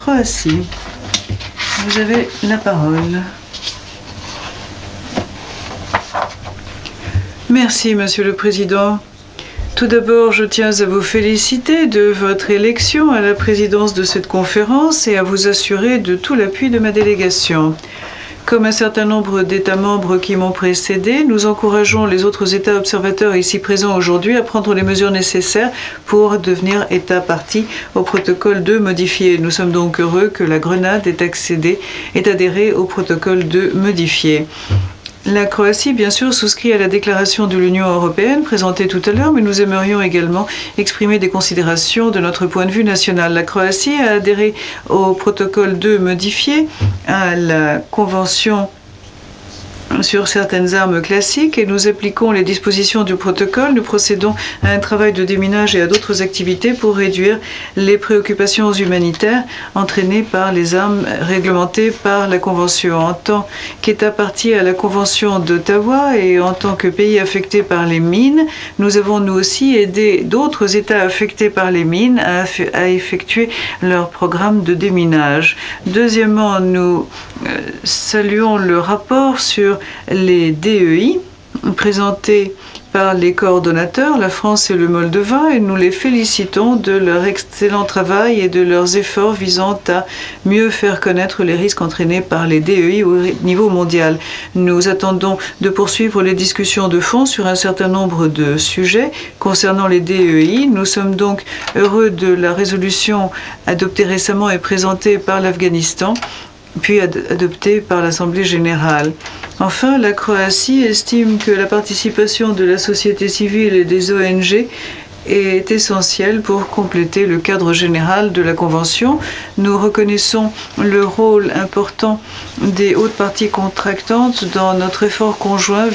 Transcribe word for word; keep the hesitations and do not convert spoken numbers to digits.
Croatie. Vous avez la parole. Merci, Monsieur le Président. Tout d'abord, je tiens à vous féliciter de votre élection à la présidence de cette conférence et à vous assurer de tout l'appui de ma délégation. Comme un certain nombre d'États membres qui m'ont précédé, nous encourageons les autres États observateurs ici présents aujourd'hui à prendre les mesures nécessaires pour devenir État partie au protocole deux modifié. Nous sommes donc heureux que la Grenade ait accédé, ait adhéré au protocole deux modifié. La Croatie, bien sûr, souscrit à la déclaration de l'Union européenne présentée tout à l'heure, mais nous aimerions également exprimer des considérations de notre point de vue national. La Croatie a adhéré au protocole deux modifié, à la Convention sur certaines armes classiques et nous appliquons les dispositions du protocole. Nous procédons à un travail de déminage et à d'autres activités pour réduire les préoccupations humanitaires entraînées par les armes réglementées par la Convention. En tant qu'État partie à la Convention d'Ottawa et en tant que pays affecté par les mines, nous avons nous aussi aidé d'autres États affectés par les mines à, à effectuer leur programme de déminage. Deuxièmement, nous euh, saluons le rapport sur les D E I présentés par les coordonnateurs, la France et le Moldova, et nous les félicitons de leur excellent travail et de leurs efforts visant à mieux faire connaître les risques entraînés par les D E I au niveau mondial. Nous attendons de poursuivre les discussions de fond sur un certain nombre de sujets concernant les D E I. Nous sommes donc heureux de la résolution adoptée récemment et présentée par l'Afghanistan, puis ad adoptée par l'Assemblée générale. Enfin, la Croatie estime que la participation de la société civile et des O N G est essentielle pour compléter le cadre général de la Convention. Nous reconnaissons le rôle important des hautes parties contractantes dans notre effort conjoint